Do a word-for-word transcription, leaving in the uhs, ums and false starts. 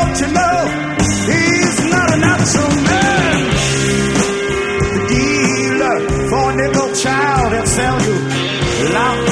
don't you know he's not a natural man? The dealer for a nickel child, he'll sell you loud